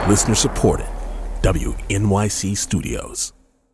Listener supported. WNYC Studios.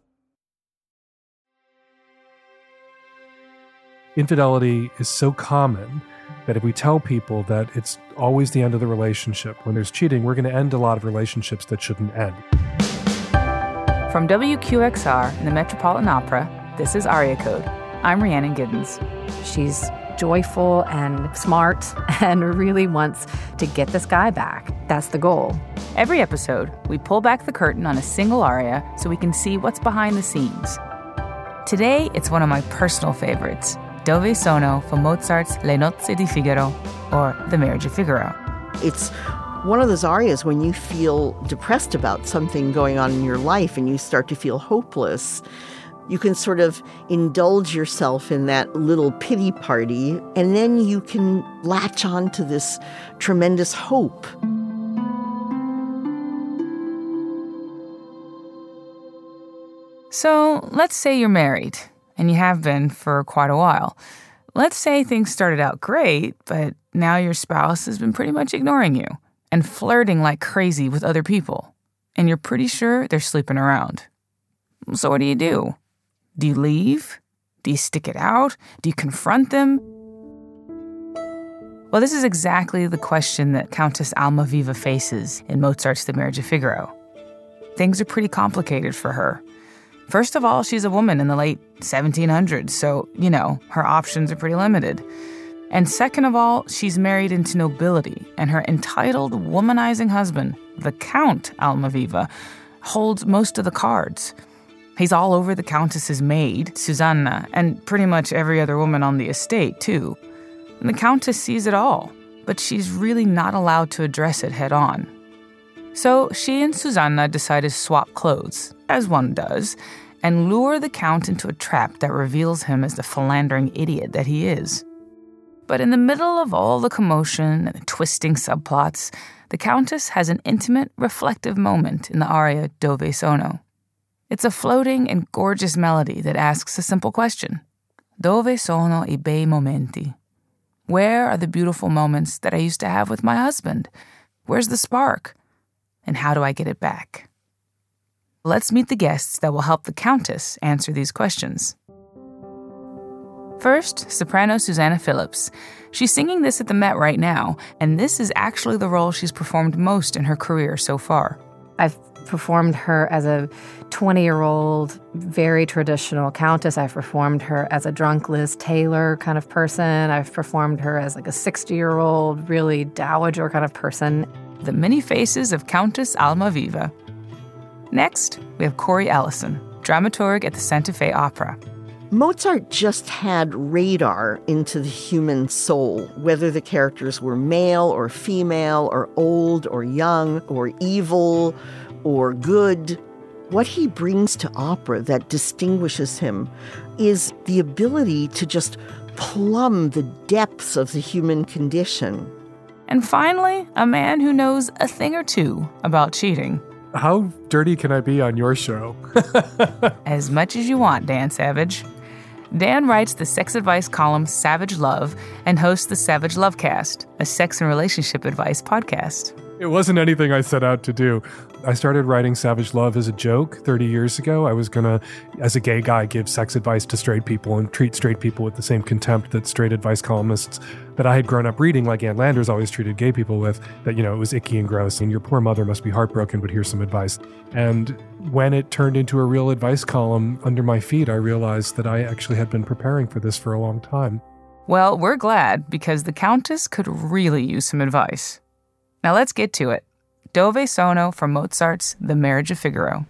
Infidelity is so common that if we tell people that it's always the end of the relationship, when there's cheating, we're going to end a lot of relationships that shouldn't end. From WQXR and the Metropolitan Opera, this is Aria Code. I'm Rhiannon Giddens. She's joyful and smart and really wants to get this guy back. That's the goal. Every episode, we pull back the curtain on a single aria so we can see what's behind the scenes. Today, it's one of my personal favorites, Dove sono from Mozart's Le Nozze di Figaro, or The Marriage of Figaro. It's one of those arias when you feel depressed about something going on in your life and you start to feel hopeless. You can sort of indulge yourself in that little pity party, and then you can latch on to this tremendous hope. So let's say you're married, and you have been for quite a while. Let's say things started out great, but now your spouse has been pretty much ignoring you and flirting like crazy with other people, and you're pretty sure they're sleeping around. So what do? Do you leave? Do you stick it out? Do you confront them? Well, this is exactly the question that Countess Almaviva faces in Mozart's The Marriage of Figaro. Things are pretty complicated for her. First of all, she's a woman in the late 1700s, so, her options are pretty limited. And second of all, she's married into nobility, and her entitled, womanizing husband, the Count Almaviva, holds most of the cards. He's all over the Countess's maid, Susanna, and pretty much every other woman on the estate, too. And the Countess sees it all, but she's really not allowed to address it head on. So she and Susanna decide to swap clothes, as one does, and lure the Count into a trap that reveals him as the philandering idiot that he is. But in the middle of all the commotion and the twisting subplots, the Countess has an intimate, reflective moment in the aria Dove sono. It's a floating and gorgeous melody that asks a simple question. Dove sono I bei momenti? Where are the beautiful moments that I used to have with my husband? Where's the spark? And how do I get it back? Let's meet the guests that will help the Countess answer these questions. First, soprano Susanna Phillips. She's singing this at the Met right now, and this is actually the role she's performed most in her career so far. I've performed her as a 20-year-old, very traditional countess. I've performed her as a drunk Liz Taylor kind of person. I've performed her as like a 60-year-old, really dowager kind of person. The many faces of Countess Almaviva. Next, we have Corey Ellison, dramaturg at the Santa Fe Opera. Mozart just had radar into the human soul, whether the characters were male or female or old or young or evil or good. What he brings to opera that distinguishes him is the ability to just plumb the depths of the human condition. And finally, a man who knows a thing or two about cheating. How dirty can I be on your show? As much as you want, Dan Savage. Dan writes the sex advice column Savage Love and hosts the Savage Lovecast, a sex and relationship advice podcast. It wasn't anything I set out to do. I started writing Savage Love as a joke 30 years ago. I was going to, as a gay guy, give sex advice to straight people and treat straight people with the same contempt that straight advice columnists that I had grown up reading, like Ann Landers, always treated gay people with, that, it was icky and gross, and your poor mother must be heartbroken, but here's some advice. And when it turned into a real advice column under my feet, I realized that I actually had been preparing for this for a long time. Well, we're glad, because the Countess could really use some advice. Now let's get to it. Dove sono from Mozart's The Marriage of Figaro.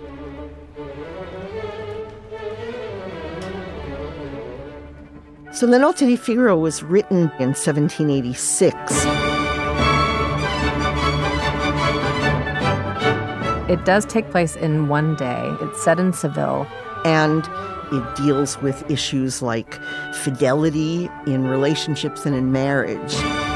So Le Nozze di Figaro was written in 1786. It does take place in one day. It's set in Seville. And it deals with issues like fidelity in relationships and in marriage.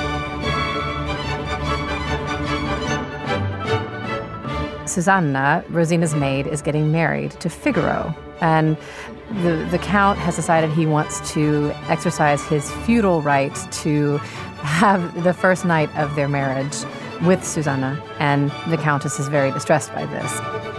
Susanna, Rosina's maid, is getting married to Figaro. And the Count has decided he wants to exercise his feudal right to have the first night of their marriage with Susanna, and the Countess is very distressed by this.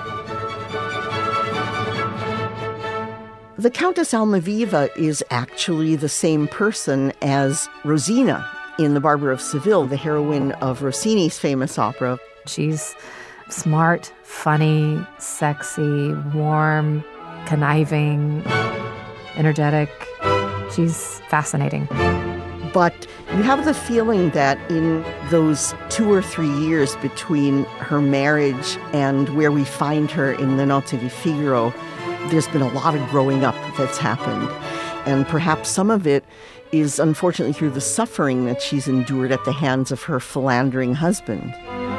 The Countess Almaviva is actually the same person as Rosina in The Barber of Seville, the heroine of Rossini's famous opera. She's smart, funny, sexy, warm, conniving, energetic. She's fascinating. But you have the feeling that in those 2 or 3 years between her marriage and where we find her in Le Nozze di Figaro, there's been a lot of growing up that's happened. And perhaps some of it is unfortunately through the suffering that she's endured at the hands of her philandering husband.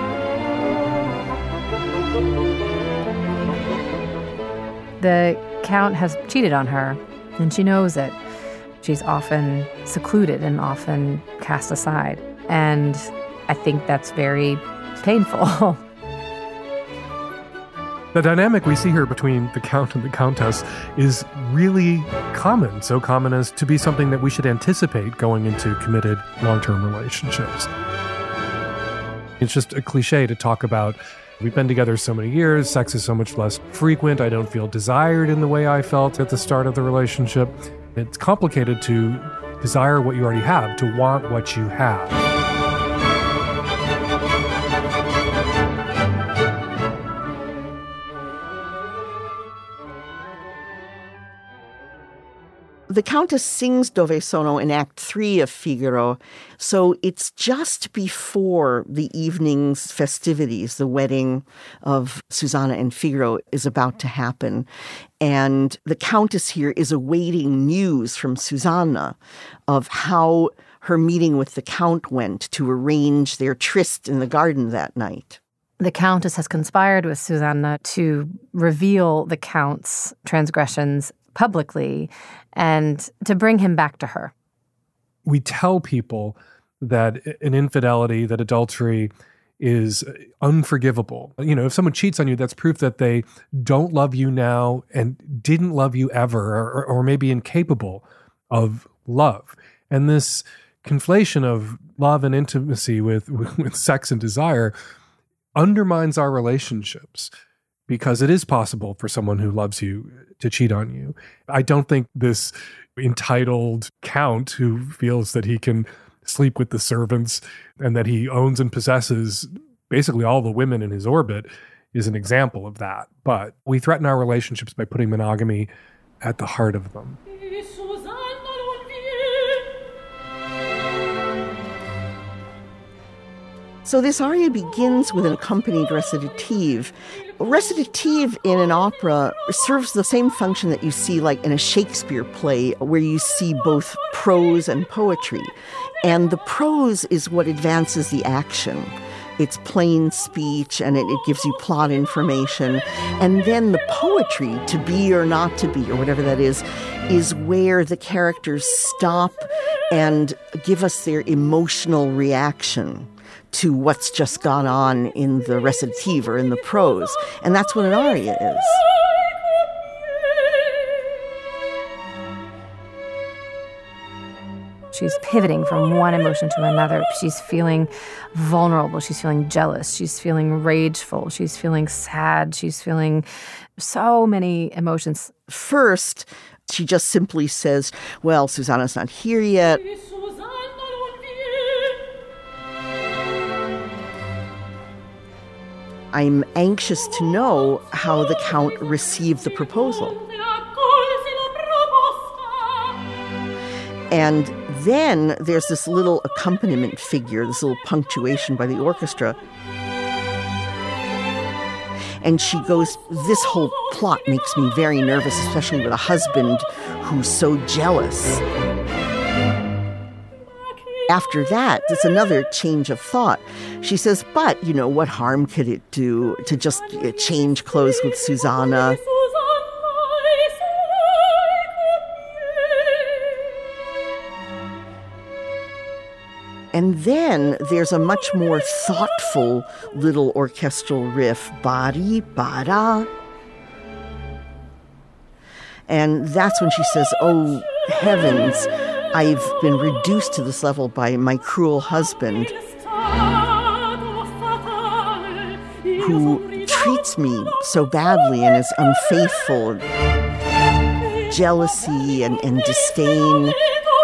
The Count has cheated on her, and she knows it. She's often secluded and often cast aside. And I think that's very painful. The dynamic we see here between the Count and the Countess is really common, so common as to be something that we should anticipate going into committed long-term relationships. It's just a cliche to talk about, we've been together so many years, sex is so much less frequent, I don't feel desired in the way I felt at the start of the relationship. It's complicated to desire what you already have, to want what you have. The Countess sings Dove Sono in Act 3 of Figaro, so it's just before the evening's festivities. The wedding of Susanna and Figaro is about to happen. And the Countess here is awaiting news from Susanna of how her meeting with the Count went to arrange their tryst in the garden that night. The Countess has conspired with Susanna to reveal the Count's transgressions publicly and to bring him back to her. We tell people that an infidelity, that adultery is unforgivable. You know, if someone cheats on you, that's proof that they don't love you now and didn't love you ever, or maybe incapable of love. And this conflation of love and intimacy with sex and desire undermines our relationships, because it is possible for someone who loves you to cheat on you. I don't think this entitled Count who feels that he can sleep with the servants and that he owns and possesses basically all the women in his orbit is an example of that. But we threaten our relationships by putting monogamy at the heart of them. So this aria begins with an accompanied recitative. A recitative in an opera serves the same function that you see like in a Shakespeare play, where you see both prose and poetry. And the prose is what advances the action. It's plain speech, and it gives you plot information. And then the poetry, to be or not to be, or whatever that is where the characters stop and give us their emotional reaction to what's just gone on in the recitative or in the prose. And that's what an aria is. She's pivoting from one emotion to another. She's feeling vulnerable. She's feeling jealous. She's feeling rageful. She's feeling sad. She's feeling so many emotions. First, she just simply says, well, Susanna's not here yet. I'm anxious to know how the Count received the proposal. And then there's this little accompaniment figure, this little punctuation by the orchestra. And she goes, this whole plot makes me very nervous, especially with a husband who's so jealous. After that, it's another change of thought. She says, but, what harm could it do to just change clothes with Susanna? And then there's a much more thoughtful little orchestral riff, bari, bara. And that's when she says, oh, heavens, I've been reduced to this level by my cruel husband. who treats me so badly and is unfaithful. Jealousy and disdain.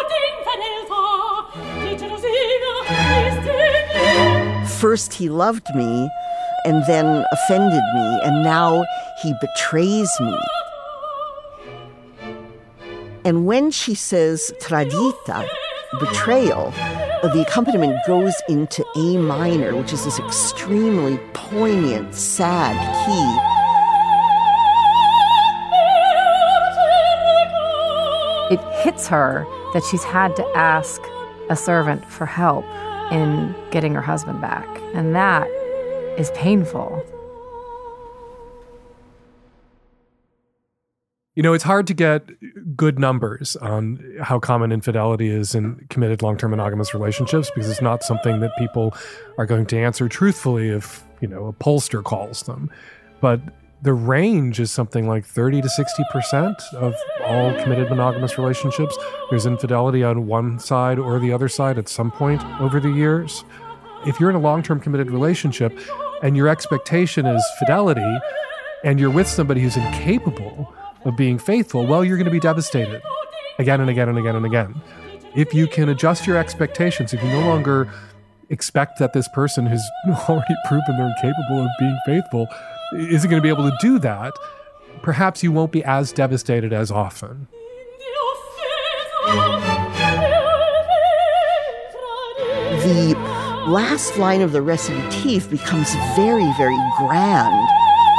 First he loved me and then offended me, and now he betrays me. And when she says tradita, betrayal, the accompaniment goes into A minor, which is this extremely poignant, sad key. It hits her that she's had to ask a servant for help in getting her husband back. And that is painful. You know, it's hard to get good numbers on how common infidelity is in committed long-term monogamous relationships because it's not something that people are going to answer truthfully if, you know, a pollster calls them. But the range is something like 30 to 60% of all committed monogamous relationships. There's infidelity on one side or the other side at some point over the years. If you're in a long-term committed relationship and your expectation is fidelity and you're with somebody who's incapable of being faithful, well, you're going to be devastated again and again and again and again. If you can adjust your expectations, if you no longer expect that this person who's already proven they're incapable of being faithful isn't going to be able to do that, perhaps you won't be as devastated as often. The last line of the recitative becomes very, very grand.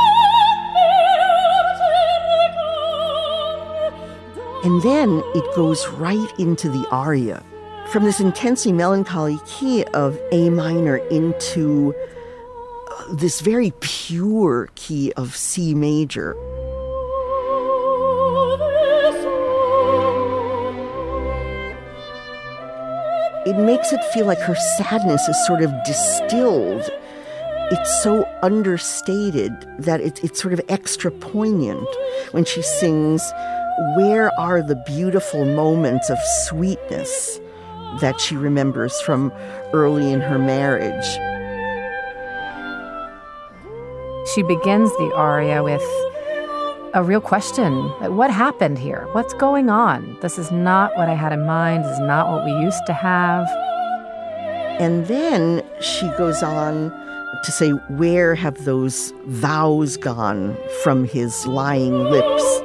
And then it goes right into the aria. From this intensely melancholy key of A minor into this very pure key of C major. It makes it feel like her sadness is sort of distilled. It's so understated that it's sort of extra poignant when she sings, "Where are the beautiful moments of sweetness that she remembers from early in her marriage?" She begins the aria with a real question. What happened here? What's going on? This is not what I had in mind. This is not what we used to have. And then she goes on to say, "Where have those vows gone from his lying lips?"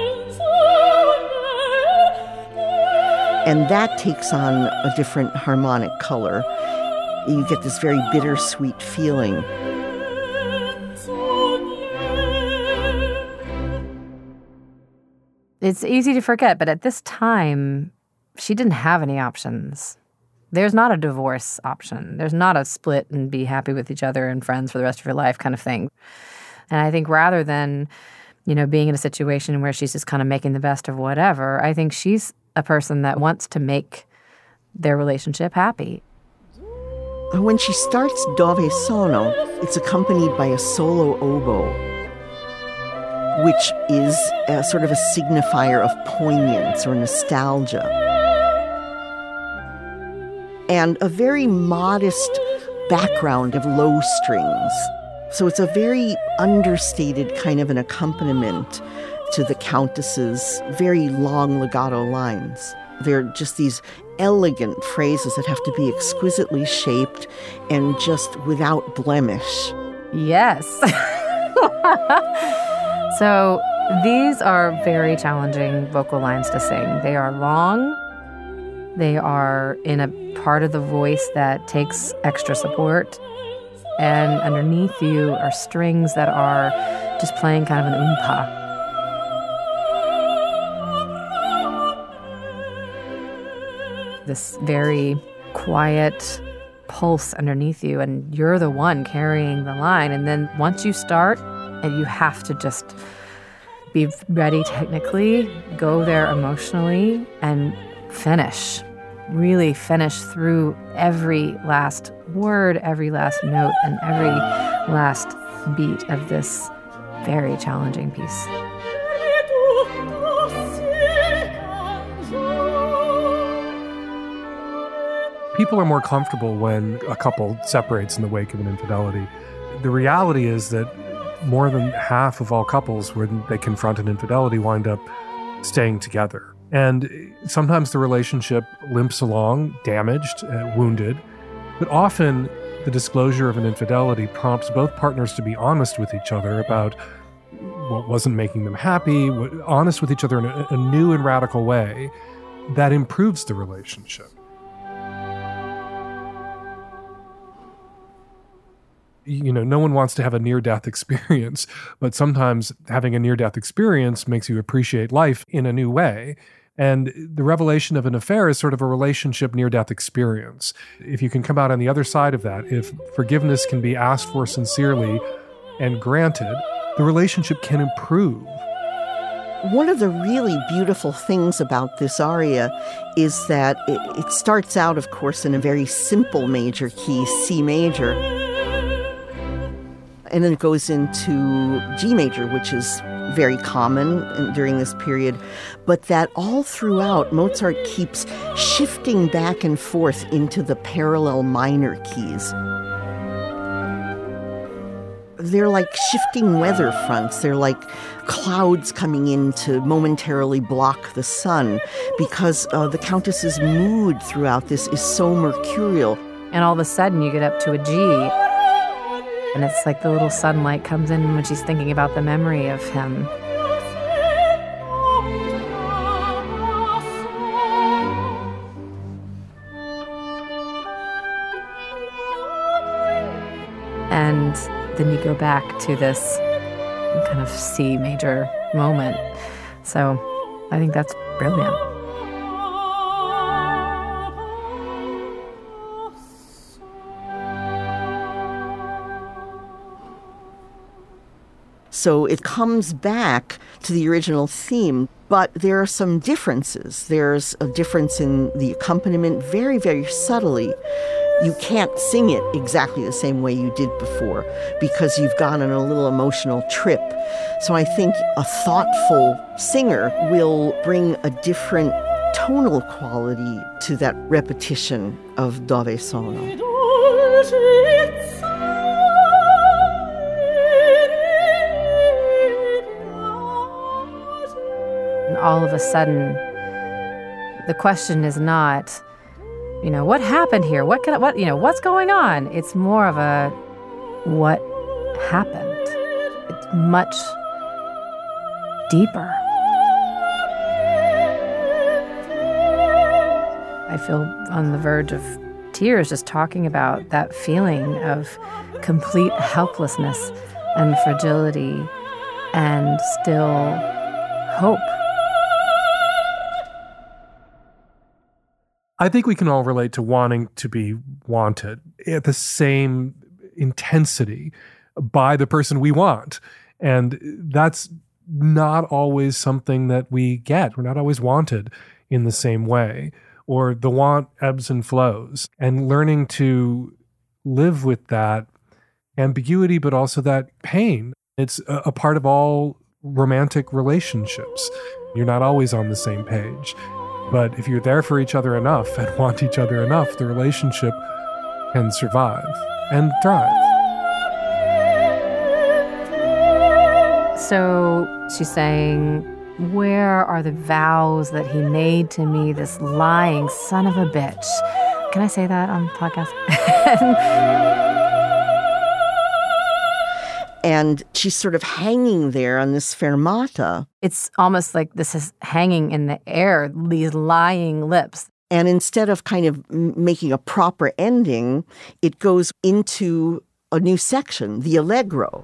And that takes on a different harmonic color. You get this very bittersweet feeling. It's easy to forget, but at this time, she didn't have any options. There's not a divorce option. There's not a split and be happy with each other and friends for the rest of your life kind of thing. And I think rather than, being in a situation where she's just kind of making the best of whatever, I think she's a person that wants to make their relationship happy. When she starts Dove Sono, it's accompanied by a solo oboe, which is sort of a signifier of poignance or nostalgia. And a very modest background of low strings. So it's a very understated kind of an accompaniment to the Countess's very long legato lines. They're just these elegant phrases that have to be exquisitely shaped and just without blemish. Yes. So these are very challenging vocal lines to sing. They are long. They are in a part of the voice that takes extra support. And underneath you are strings that are just playing kind of an oompa. This very quiet pulse underneath you, and you're the one carrying the line. And then once you start, and you have to just be ready technically, go there emotionally, and finish. Really finish through every last word, every last note, and every last beat of this very challenging piece. People are more comfortable when a couple separates in the wake of an infidelity. the reality is that more than half of all couples, when they confront an infidelity, wind up staying together. And sometimes the relationship limps along, damaged, wounded, but often the disclosure of an infidelity prompts both partners to be honest with each other about what wasn't making them happy, honest with each other in a new and radical way that improves the relationship. You know, no one wants to have a near-death experience, but sometimes having a near-death experience makes you appreciate life in a new way. And the revelation of an affair is sort of a relationship near-death experience. If you can come out on the other side of that, if forgiveness can be asked for sincerely and granted, the relationship can improve. One of the really beautiful things about this aria is that it starts out, of course, in a very simple major key, C major. And then it goes into G major, which is very common during this period. But that all throughout, Mozart keeps shifting back and forth into the parallel minor keys. They're like shifting weather fronts. They're like clouds coming in to momentarily block the sun, because the Countess's mood throughout this is so mercurial. And all of a sudden you get up to a G, and it's like the little sunlight comes in when she's thinking about the memory of him. And then you go back to this kind of C major moment. So I think that's brilliant. So it comes back to the original theme, but there are some differences. There's a difference in the accompaniment, very, very subtly. You can't sing it exactly the same way you did before because you've gone on a little emotional trip. So I think a thoughtful singer will bring a different tonal quality to that repetition of Dove Sono. And all of a sudden, the question is not, what happened here? What's going on? It's more of a, what happened? It's much deeper. I feel on the verge of tears just talking about that feeling of complete helplessness and fragility and still hope. I think we can all relate to wanting to be wanted at the same intensity by the person we want. And that's not always something that we get. We're not always wanted in the same way, or the want ebbs and flows. And learning to live with that ambiguity, but also that pain. It's a part of all romantic relationships. You're not always on the same page. But if you're there for each other enough and want each other enough, the relationship can survive and thrive. So she's saying, where are the vows that he made to me, this lying son of a bitch? Can I say that on the podcast? And she's sort of hanging there on this fermata. It's almost like this is hanging in the air, these lying lips. And instead of kind of making a proper ending, it goes into a new section, the Allegro.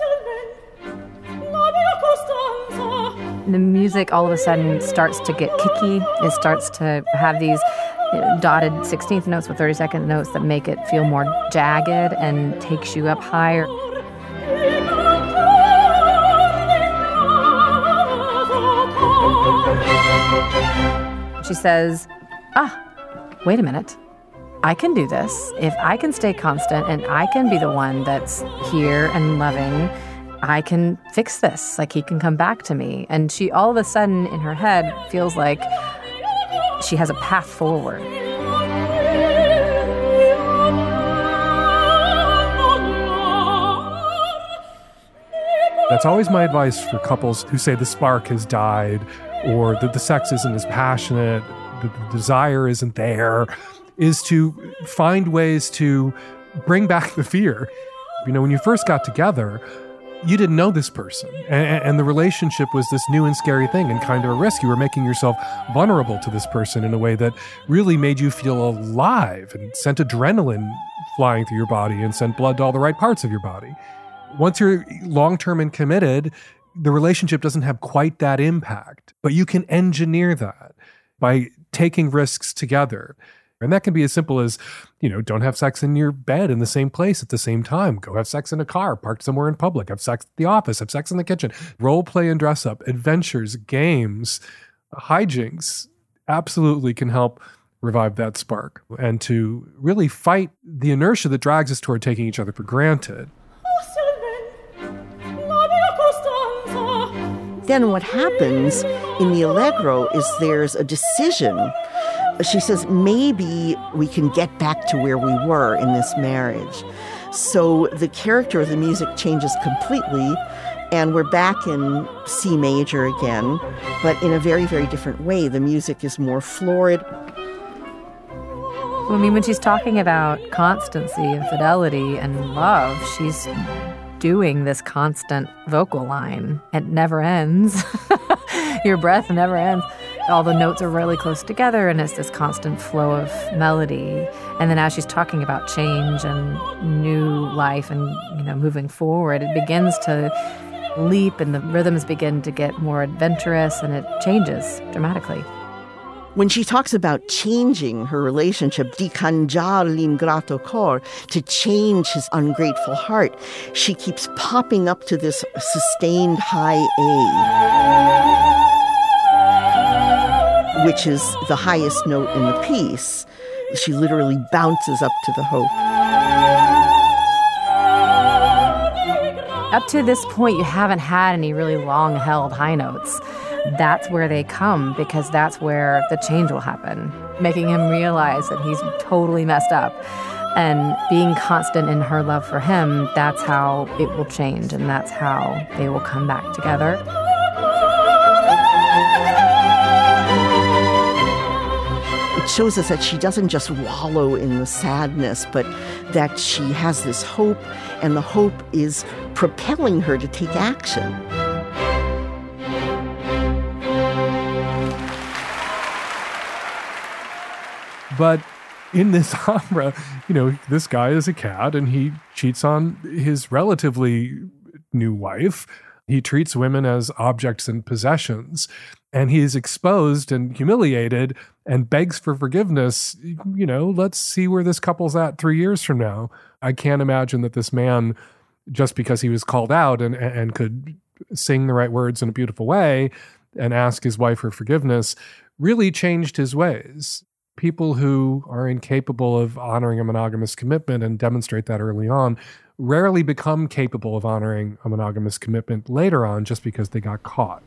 The music all of a sudden starts to get kicky. It starts to have these dotted 16th notes with 32nd notes that make it feel more jagged and takes you up higher. She says, wait a minute. I can do this. If I can stay constant and I can be the one that's here and loving, I can fix this. Like, he can come back to me. And she all of a sudden in her head feels like she has a path forward. That's always my advice for couples who say the spark has died or that the sex isn't as passionate, that the desire isn't there, is to find ways to bring back the fear. When you first got together, you didn't know this person, and the relationship was this new and scary thing and kind of a risk. You were making yourself vulnerable to this person in a way that really made you feel alive and sent adrenaline flying through your body and sent blood to all the right parts of your body. Once you're long-term and committed, the relationship doesn't have quite that impact, but you can engineer that by taking risks together. And that can be as simple as, don't have sex in your bed in the same place at the same time. Go have sex in a car, parked somewhere in public. Have sex at the office. Have sex in the kitchen. Role play and dress up. Adventures, games, hijinks absolutely can help revive that spark and to really fight the inertia that drags us toward taking each other for granted. Then what happens in the Allegro is there's a decision. She says, maybe we can get back to where we were in this marriage. So the character of the music changes completely, and we're back in C major again, but in a very, very different way. The music is more florid. When she's talking about constancy and fidelity and love, she's doing this constant vocal line. It never ends. Your breath never ends. All the notes are really close together, and it's this constant flow of melody. And then as she's talking about change and new life and, moving forward, it begins to leap and the rhythms begin to get more adventurous, and it changes dramatically. When she talks about changing her relationship, di cangiar l'ingrato cor, to change his ungrateful heart, she keeps popping up to this sustained high A, which is the highest note in the piece. She literally bounces up to the hope. Up to this point, you haven't had any really long-held high notes. That's where they come, because that's where the change will happen, making him realize that he's totally messed up. And being constant in her love for him, that's how it will change, and that's how they will come back together. It shows us that she doesn't just wallow in the sadness, but that she has this hope, and the hope is propelling her to take action. But in this opera, this guy is a cad and he cheats on his relatively new wife. He treats women as objects and possessions, and he is exposed and humiliated and begs for forgiveness. Let's see where this couple's at 3 years from now. I can't imagine that this man, just because he was called out and could sing the right words in a beautiful way and ask his wife for forgiveness, really changed his ways. People who are incapable of honoring a monogamous commitment and demonstrate that early on rarely become capable of honoring a monogamous commitment later on just because they got caught.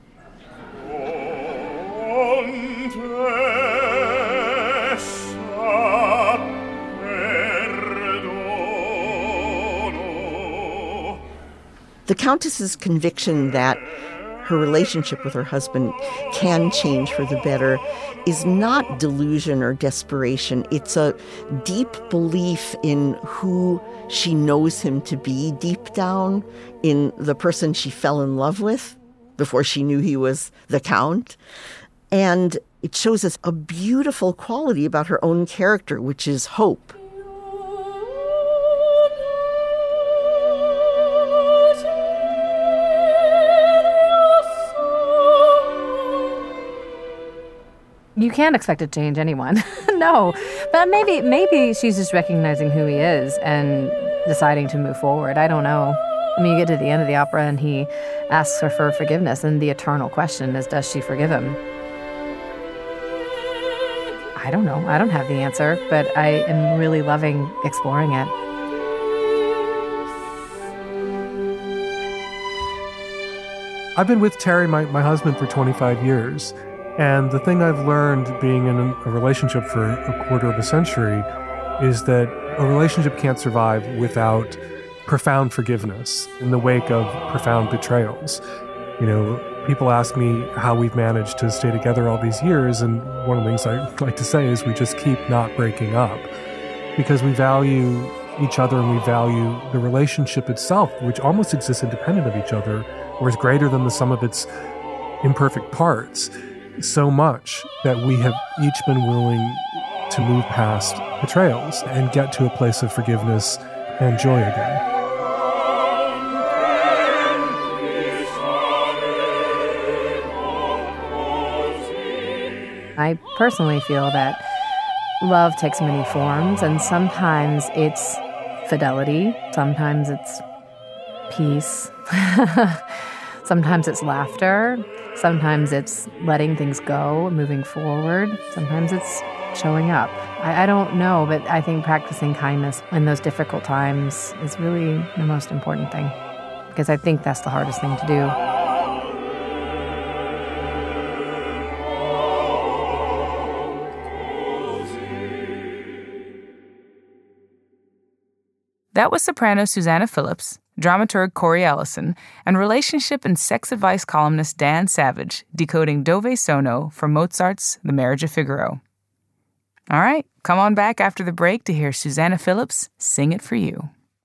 The Countess's conviction that her relationship with her husband can change for the better is not delusion or desperation. It's a deep belief in who she knows him to be deep down, in the person she fell in love with before she knew he was the Count. And it shows us a beautiful quality about her own character, which is hope. You can't expect to change anyone. No. But maybe she's just recognizing who he is and deciding to move forward. I don't know. You get to the end of the opera and he asks her for forgiveness, and the eternal question is, does she forgive him? I don't know. I don't have the answer, but I am really loving exploring it. I've been with Terry, my husband, for 25 years. And the thing I've learned being in a relationship for a quarter of a century is that a relationship can't survive without profound forgiveness in the wake of profound betrayals. People ask me how we've managed to stay together all these years, and one of the things I like to say is we just keep not breaking up because we value each other and we value the relationship itself, which almost exists independent of each other or is greater than the sum of its imperfect parts, so much that we have each been willing to move past betrayals and get to a place of forgiveness and joy again. I personally feel that love takes many forms, and sometimes it's fidelity, sometimes it's peace, sometimes it's laughter, sometimes it's letting things go, moving forward, sometimes it's showing up. I don't know, but I think practicing kindness in those difficult times is really the most important thing, because I think that's the hardest thing to do. That was soprano Susanna Phillips, dramaturg Corey Ellison, and relationship and sex advice columnist Dan Savage decoding Dove Sono from Mozart's The Marriage of Figaro. All right, come on back after the break to hear Susanna Phillips sing it for you.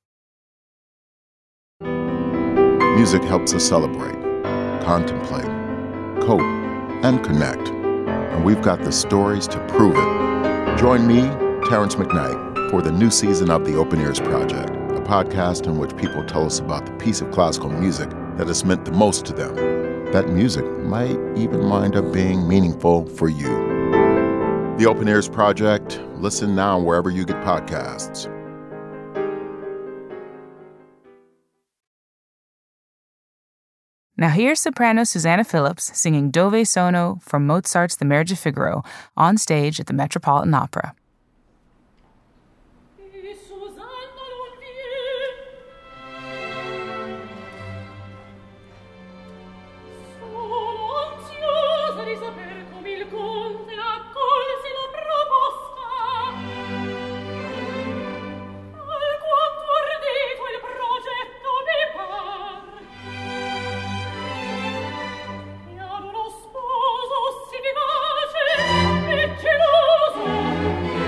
Music helps us celebrate, contemplate, cope, and connect. And we've got the stories to prove it. Join me, Terrence McKnight, for the new season of the Open Ears Project, a podcast in which people tell us about the piece of classical music that has meant the most to them. That music might even wind up being meaningful for you. The Open Ears Project. Listen now wherever you get podcasts. Now here's soprano Susanna Phillips singing Dove Sono from Mozart's The Marriage of Figaro on stage at the Metropolitan Opera. Geloso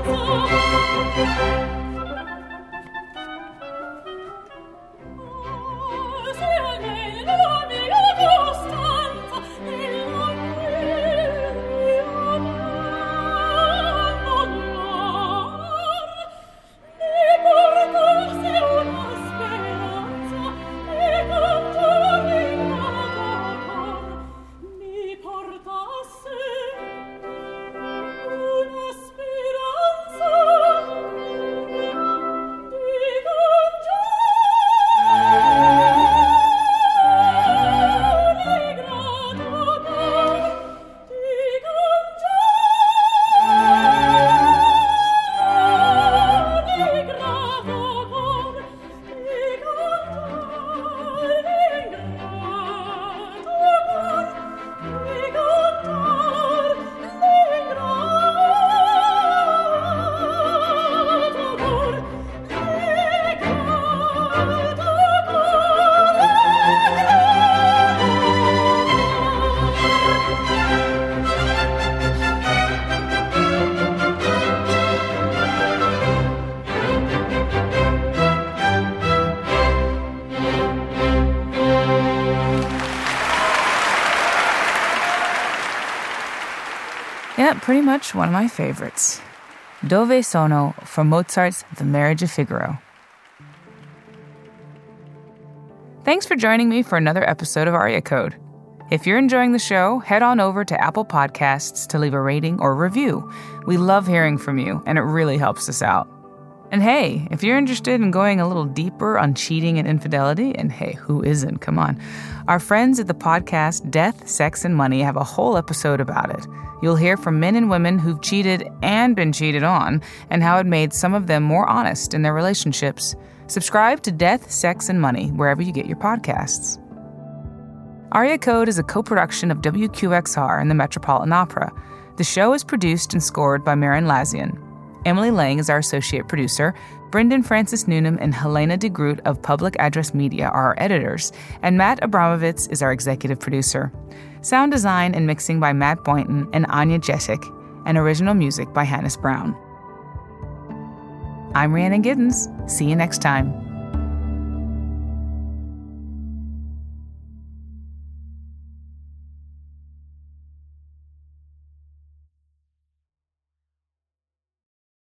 Yeah, pretty much one of my favorites. Dove Sono from Mozart's The Marriage of Figaro. Thanks for joining me for another episode of Aria Code. If you're enjoying the show, head on over to Apple Podcasts to leave a rating or review. We love hearing from you, and it really helps us out. And hey, if you're interested in going a little deeper on cheating and infidelity, and hey, who isn't? Come on. Our friends at the podcast Death, Sex, and Money have a whole episode about it. You'll hear from men and women who've cheated and been cheated on, and how it made some of them more honest in their relationships. Subscribe to Death, Sex, and Money wherever you get your podcasts. Aria Code is a co-production of WQXR and the Metropolitan Opera. The show is produced and scored by Marin Lazian. Emily Lang is our associate producer. Brendan Francis Noonan and Helena DeGroot of Public Address Media are our editors, and Matt Abramovitz is our executive producer. Sound design and mixing by Matt Boynton and Anya Jessic, and original music by Hannes Brown. I'm Rhiannon Giddens. See you next time.